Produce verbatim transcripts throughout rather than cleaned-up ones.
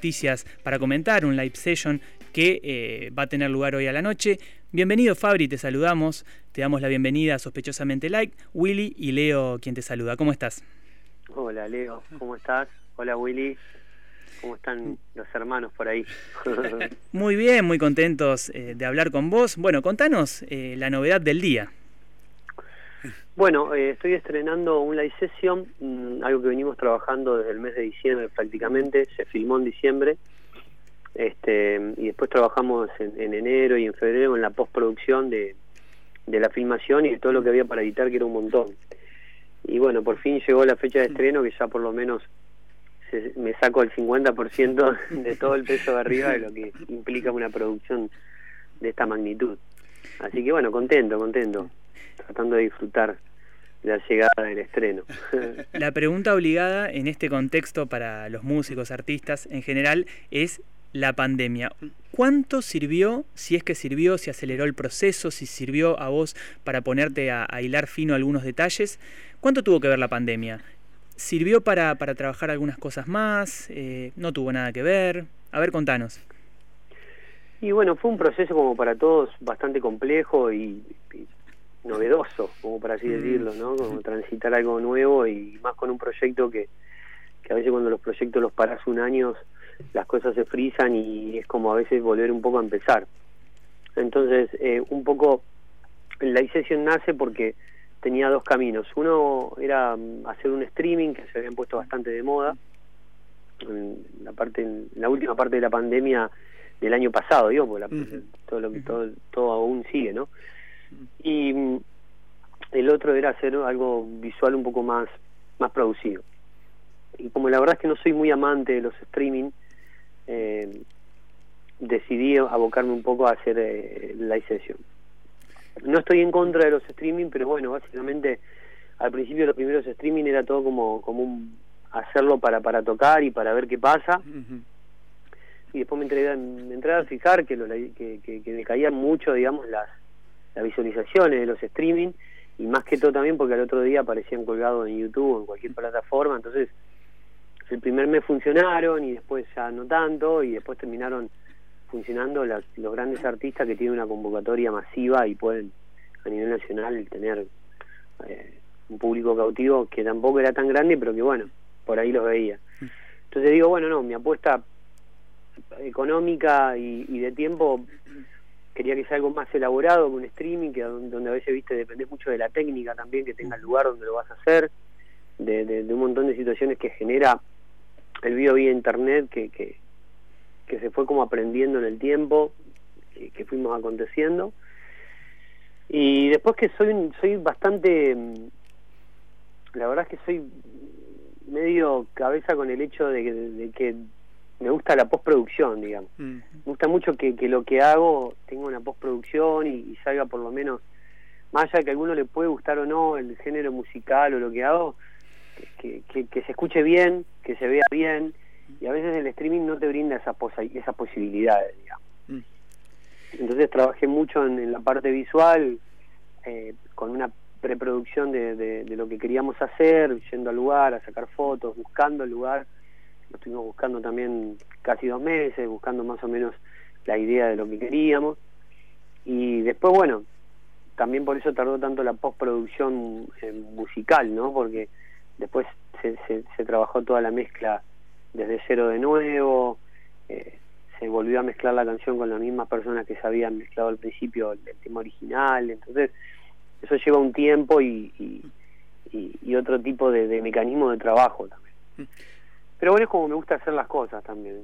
noticias para comentar, un live session que eh, va a tener lugar hoy a la noche. Bienvenido, Fabri, te saludamos, te damos la bienvenida a Sospechosamente Like, Willy y Leo quien te saluda. ¿Cómo estás? Hola, Leo, ¿cómo estás? Hola, Willy. ¿Cómo están los hermanos por ahí? Muy bien, muy contentos eh, de hablar con vos. Bueno, contanos eh, la novedad del día. Bueno, eh, estoy estrenando un live session, mmm, algo que venimos trabajando desde el mes de diciembre prácticamente, se filmó en diciembre, este, y después trabajamos en, en enero y en febrero en la postproducción de, de la filmación y de todo lo que había para editar, que era un montón. Y bueno, por fin llegó la fecha de estreno, que ya por lo menos se, me saco el cincuenta por ciento de todo el peso de arriba de lo que implica una producción de esta magnitud. Así que bueno, contento, contento, tratando de disfrutar la llegada del estreno. La pregunta obligada en este contexto para los músicos, artistas en general, es la pandemia. ¿Cuánto sirvió, si es que sirvió, si aceleró el proceso, si sirvió a vos para ponerte a, a hilar fino algunos detalles? ¿Cuánto tuvo que ver la pandemia? ¿Sirvió para, para trabajar algunas cosas más? Eh, ¿No tuvo nada que ver? A ver, contanos. Y bueno, fue un proceso como para todos bastante complejo y, y novedoso, como para así decirlo, ¿no? Como transitar algo nuevo y más con un proyecto que, que a veces cuando los proyectos los parás un año, las cosas se frisan y es como a veces volver un poco a empezar. Entonces, eh, un poco la live session nace porque tenía dos caminos. Uno era hacer un streaming que se habían puesto bastante de moda en la parte, en la última parte de la pandemia del año pasado, digo, porque la, uh-huh. todo, lo, todo, todo aún sigue, ¿no? Y el otro era hacer algo visual un poco más, más producido. Y como la verdad es que no soy muy amante de los streaming, eh, decidí abocarme un poco a hacer eh, live session. No estoy en contra de los streaming, pero bueno, básicamente al principio los primeros streaming era todo como, como un hacerlo para, para tocar y para ver qué pasa. Uh-huh. Y después me entré, me entré a fijar que, lo, que, que, que me caían mucho, digamos, las, las visualizaciones de los streaming, y más que todo también porque al otro día aparecían colgados en YouTube o en cualquier plataforma. Entonces el primer mes funcionaron y después ya no tanto, y después terminaron funcionando las, los grandes artistas que tienen una convocatoria masiva y pueden a nivel nacional tener eh, un público cautivo que tampoco era tan grande, pero que bueno, por ahí los veía. Entonces digo, bueno, no, mi apuesta económica y, y de tiempo quería que sea algo más elaborado que un streaming, que donde a veces, viste, depende mucho de la técnica también, que tenga el lugar donde lo vas a hacer, de, de, de un montón de situaciones que genera el video vía internet, que, que, que se fue como aprendiendo en el tiempo, que, que fuimos aconteciendo. Y después que soy soy bastante, la verdad es que soy medio cabeza con el hecho de que, de que me gusta la postproducción, digamos. Mm. Me gusta mucho que, que lo que hago tenga una postproducción y, y salga por lo menos, más allá de que a alguno le puede gustar o no el género musical o lo que hago, que, que, que se escuche bien, que se vea bien, y a veces el streaming no te brinda esas, posa, esas posibilidades, digamos. Mm. Entonces trabajé mucho en, en la parte visual, eh, con una preproducción de, de, de lo que queríamos hacer, yendo al lugar, a sacar fotos, buscando el lugar. Lo estuvimos buscando también casi dos meses, buscando más o menos la idea de lo que queríamos. Y después, bueno, también por eso tardó tanto la postproducción eh, musical, ¿no? Porque después se, se, se trabajó toda la mezcla desde cero de nuevo, eh, se volvió a mezclar la canción con las mismas personas que se habían mezclado al principio el, el tema original. Entonces eso lleva un tiempo y, y, y, y otro tipo de, de mecanismo de trabajo también. Pero bueno, es como me gusta hacer las cosas también,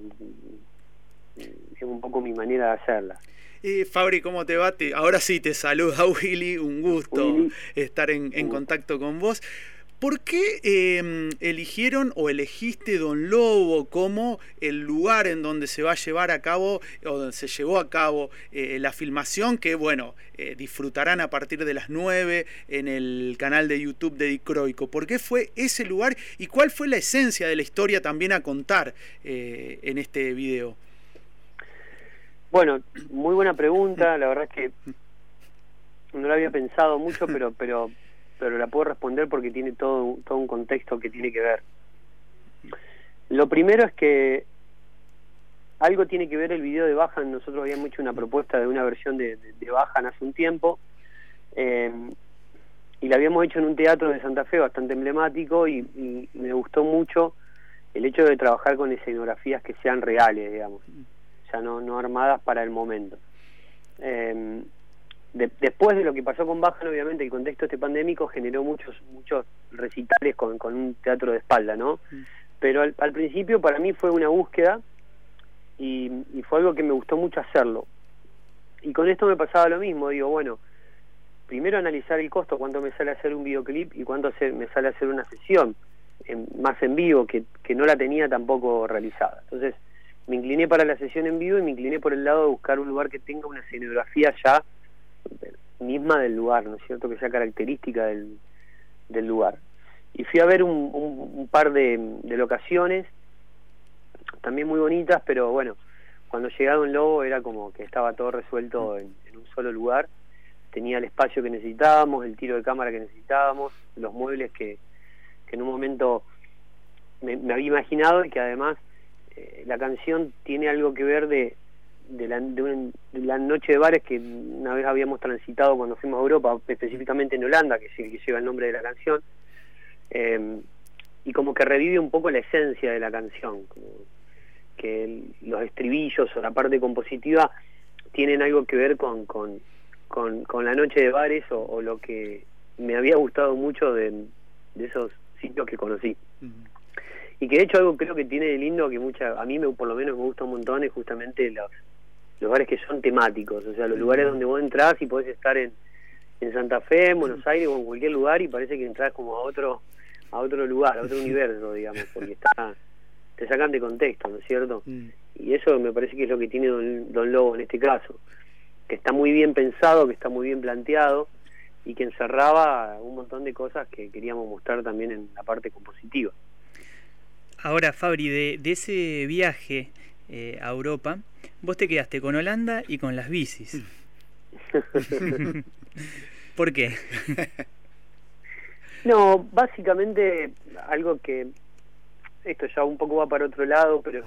es un poco mi manera de hacerlas. Eh, Fabri, ¿cómo te va? Te, ahora sí te saluda Willy, un gusto Willy. estar en, en contacto con vos. ¿Por qué eh, eligieron o elegiste Don Lobo como el lugar en donde se va a llevar a cabo, o donde se llevó a cabo eh, la filmación, que bueno, eh, disfrutarán a partir de las nueve en el canal de YouTube de Dicroico? ¿Por qué fue ese lugar y cuál fue la esencia de la historia también a contar eh, en este video? Bueno, muy buena pregunta, la verdad es que no lo había pensado mucho, pero pero pero la puedo responder porque tiene todo, todo un contexto que tiene que ver. Lo primero es que algo tiene que ver el video de Bajan. Nosotros habíamos hecho una propuesta de una versión de, de, de Bajan hace un tiempo, eh, y la habíamos hecho en un teatro de Santa Fe bastante emblemático, y, y me gustó mucho el hecho de trabajar con escenografías que sean reales, digamos, ya no, no armadas para el momento. Eh, de, después de lo que pasó con Bajan, obviamente el contexto este pandémico generó muchos muchos recitales con, con un teatro de espalda, ¿no? Mm. Pero al, al principio para mí fue una búsqueda, y, y fue algo que me gustó mucho hacerlo. Y con esto me pasaba lo mismo, digo, bueno, primero analizar el costo, cuánto me sale hacer un videoclip y cuánto se, me sale hacer una sesión en, más en vivo, que, que no la tenía tampoco realizada. Entonces me incliné para la sesión en vivo, y me incliné por el lado de buscar un lugar que tenga una escenografía ya misma del lugar, ¿no es cierto?, que sea característica del, del lugar. Y fui a ver un, un, un par de, de locaciones, también muy bonitas, pero bueno, cuando llegué a Don Lobo era como que estaba todo resuelto en, en un solo lugar. Tenía el espacio que necesitábamos, el tiro de cámara que necesitábamos, los muebles que, que en un momento me, me había imaginado, y que además eh, la canción tiene algo que ver de, de, la, de, un, de la noche de bares que una vez habíamos transitado cuando fuimos a Europa, específicamente en Holanda, que es el que lleva el nombre de la canción, eh, y como que revive un poco la esencia de la canción, como que el, los estribillos o la parte compositiva tienen algo que ver con... con Con, con la noche de bares, o, o lo que me había gustado mucho de, de esos sitios que conocí. Uh-huh. Y que de hecho algo creo que tiene de lindo, que mucha, a mí me, por lo menos me gusta un montón, es justamente los, los bares que son temáticos, o sea, los uh-huh. lugares donde vos entrás y podés estar en, en Santa Fe, en Buenos Aires o en cualquier lugar, y parece que entrás como a otro a otro lugar, a otro universo, digamos, porque está te sacan de contexto, ¿no es cierto? Uh-huh. Y eso me parece que es lo que tiene Don, Don Lobo en este caso, que está muy bien pensado, que está muy bien planteado, y que encerraba un montón de cosas que queríamos mostrar también en la parte compositiva. Ahora, Fabri, de, de ese viaje eh, a Europa, vos te quedaste con Holanda y con las bicis. ¿Por qué? No, básicamente algo que, esto ya un poco va para otro lado, pero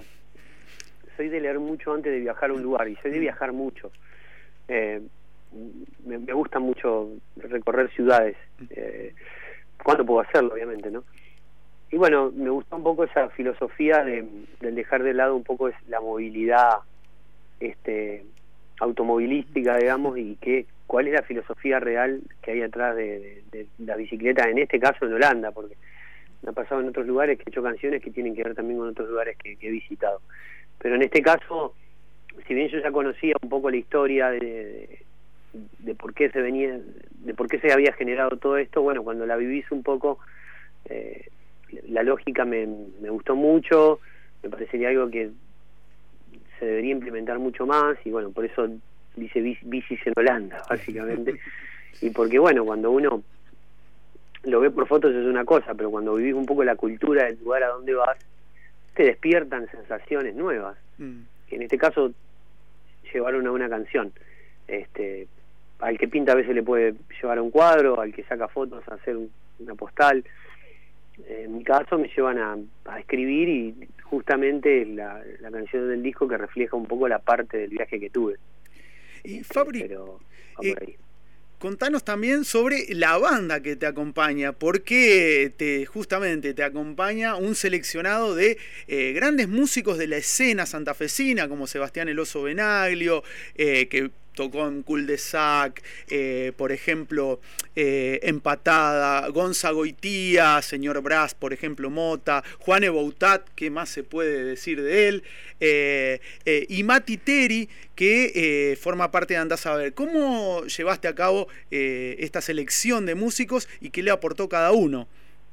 soy de leer mucho antes de viajar a un lugar, y soy de viajar mucho. Eh, me, me gusta mucho recorrer ciudades, eh, cuando puedo hacerlo, obviamente, ¿no? Y bueno, me gusta un poco esa filosofía de, de dejar de lado un poco la movilidad este automovilística, digamos, y que cuál es la filosofía real que hay atrás de, de, de la bicicleta, en este caso en Holanda, porque me ha pasado en otros lugares que he hecho canciones que tienen que ver también con otros lugares que, que he visitado, pero en este caso, si bien yo ya conocía un poco la historia de, de, de por qué se venía, de por qué se había generado todo esto, bueno, cuando la vivís un poco, eh, la lógica me, me gustó mucho, me parecería algo que se debería implementar mucho más, y bueno, por eso dice bicis en Holanda, básicamente, y porque bueno, cuando uno lo ve por fotos es una cosa, pero cuando vivís un poco la cultura del lugar a donde vas, te despiertan sensaciones nuevas, mm. que en este caso llevaron a una canción. Este, al que pinta a veces le puede llevar a un cuadro, al que saca fotos a hacer un, una postal. En mi caso me llevan a, a escribir, y justamente la, la canción del disco que refleja un poco la parte del viaje que tuve. Y este, Fabri, pero, eh, contanos también sobre la banda que te acompaña, porque te, justamente te acompaña un seleccionado de eh, grandes músicos de la escena santafesina, como Sebastián El Oso Benaglio, eh, que tocó en Cul-de-Sac, eh, por ejemplo, eh, Empatada, Gonza Goitía, Señor Brás, por ejemplo, Mota, Juan Eboutat, ¿qué más se puede decir de él? Eh, eh, y Mati Teri, que eh, forma parte de Andás a Ver. ¿Cómo llevaste a cabo eh, esta selección de músicos y qué le aportó cada uno?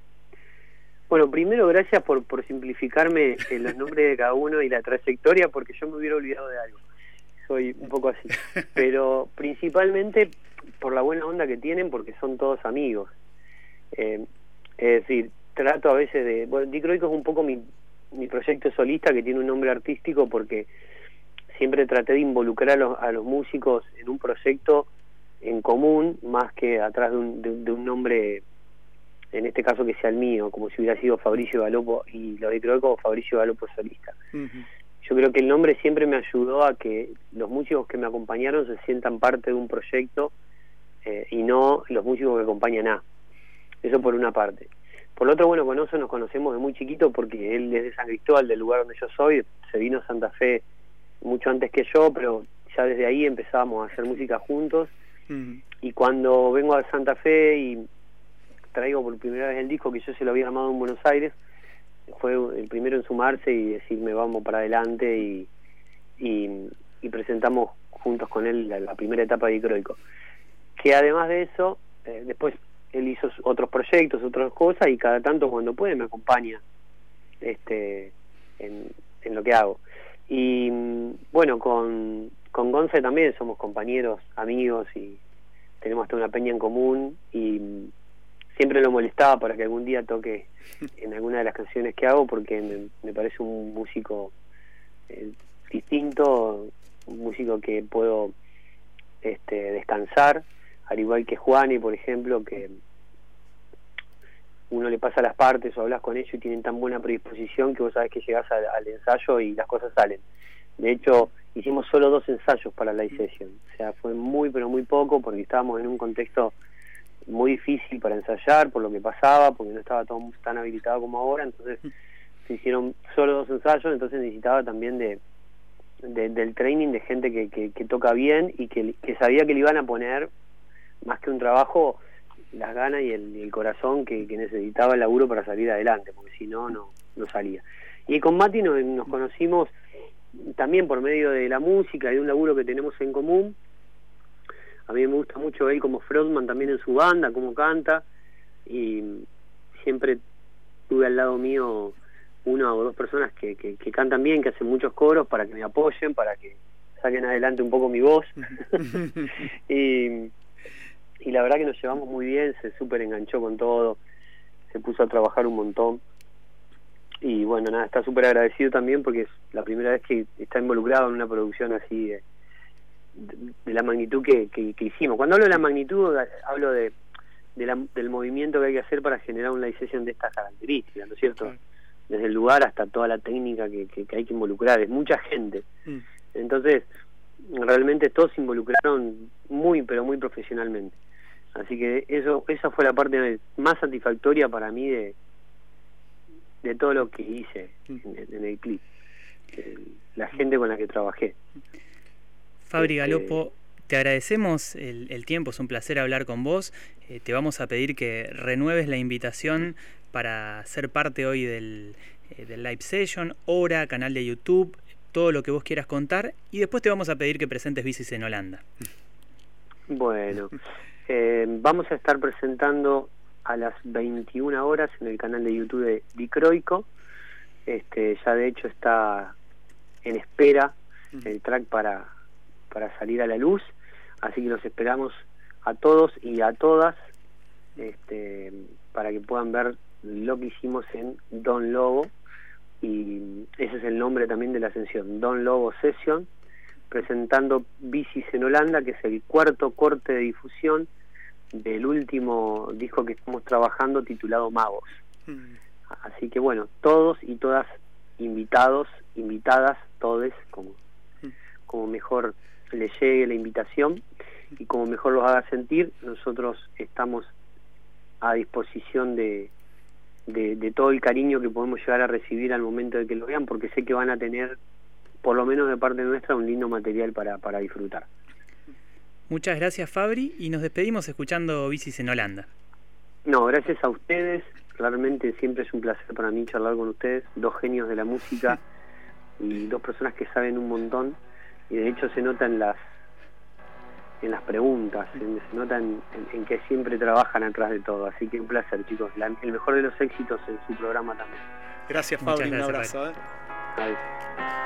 Bueno, primero gracias por, por simplificarme los nombres de cada uno y la trayectoria, porque yo me hubiera olvidado de algo. Soy un poco así, pero principalmente por la buena onda que tienen, porque son todos amigos. Eh, es decir, trato a veces de... Bueno, Dicroico es un poco mi, mi proyecto solista, que tiene un nombre artístico, porque siempre traté de involucrar a los, a los músicos en un proyecto en común, más que atrás de un, de, de un nombre, en este caso que sea el mío, como si hubiera sido Fabricio Galopo, y lo de Dicroico Fabricio Galopo solista. Uh-huh. yo creo que el nombre siempre me ayudó a que los músicos que me acompañaron se sientan parte de un proyecto eh, y no los músicos que acompañan a. Eso por una parte. Por lo otro, bueno, con Oso nos conocemos de muy chiquito porque él es de San Cristóbal, del lugar donde yo soy, se vino a Santa Fe mucho antes que yo, pero ya desde ahí empezábamos a hacer música juntos. Uh-huh. Y cuando vengo a Santa Fe y traigo por primera vez el disco que yo se lo había armado en Buenos Aires, fue el primero en sumarse y decirme vamos para adelante y, y, y presentamos juntos con él la, la primera etapa de Dicroico. Que además de eso, eh, después él hizo otros proyectos, otras cosas, y cada tanto cuando puede me acompaña este en, en lo que hago. Y bueno, con, con Gonce también somos compañeros, amigos, y tenemos hasta una peña en común, y siempre lo molestaba para que algún día toque en alguna de las canciones que hago, porque me, me parece un músico eh, distinto, un músico que puedo este, descansar, al igual que Juani, por ejemplo, que uno le pasa las partes o hablas con ellos y tienen tan buena predisposición que vos sabés que llegás al, al ensayo y las cosas salen. De hecho, hicimos solo dos ensayos para la live session, o sea, fue muy pero muy poco porque estábamos en un contexto muy difícil para ensayar por lo que pasaba, porque no estaba todo tan habilitado como ahora, entonces se hicieron solo dos ensayos, entonces necesitaba también de, de del training de gente que, que, que toca bien y que, que sabía que le iban a poner más que un trabajo, las ganas y el, y el corazón que, que necesitaba el laburo para salir adelante, porque si no, no, no salía. Y con Mati nos, nos conocimos también por medio de la música y de un laburo que tenemos en común. A mí me gusta mucho él como frontman también en su banda, cómo canta, y siempre tuve al lado mío una o dos personas que, que, que cantan bien, que hacen muchos coros para que me apoyen, para que saquen adelante un poco mi voz. y... y la verdad que nos llevamos muy bien, se súper enganchó con todo, se puso a trabajar un montón, y bueno, nada, está súper agradecido también porque es la primera vez que está involucrado en una producción así de, de, de la magnitud que, que, que hicimos. Cuando hablo de la magnitud, hablo de, de la, del movimiento que hay que hacer para generar una live session de estas características, ¿no es cierto? Sí. Desde el lugar hasta toda la técnica que, que, que hay que involucrar, es mucha gente. Mm. Entonces, realmente todos se involucraron muy, pero muy profesionalmente. Así que eso esa fue la parte más satisfactoria para mí de de todo lo que hice en, en el clip, el, la gente con la que trabajé. Fabri este... Galopo, te agradecemos el, el tiempo, es un placer hablar con vos. Eh, te vamos a pedir que renueves la invitación para ser parte hoy del, eh, del live session, hora, canal de YouTube, todo lo que vos quieras contar, y después te vamos a pedir que presentes Bicis en Holanda. Bueno, eh, vamos a estar presentando a las veintiuna horas en el canal de YouTube de Dicroico. Este, ya de hecho está en espera el track para, para salir a la luz, así que los esperamos a todos y a todas este, para que puedan ver lo que hicimos en Don Lobo, y ese es el nombre también de la sesión, Don Lobo Session, presentando Bicis en Holanda, que es el cuarto corte de difusión del último disco que estamos trabajando titulado Magos. Mm. Así que bueno, todos y todas invitados, invitadas, todes, como, mm. como mejor les llegue la invitación y como mejor los haga sentir, nosotros estamos a disposición de, de, de todo el cariño que podemos llegar a recibir al momento de que lo vean, porque sé que van a tener, por lo menos de parte nuestra, un lindo material para, para disfrutar. Muchas gracias, Fabri, y nos despedimos escuchando Bicis en Holanda. No, gracias a ustedes, realmente siempre es un placer para mí charlar con ustedes, dos genios de la música y dos personas que saben un montón, y de hecho se nota en las en las preguntas, en, se nota en, en, en que siempre trabajan atrás de todo, así que un placer, chicos, la, el mejor de los éxitos en su programa también. Gracias, Fabri, un abrazo. ¿eh? Adiós.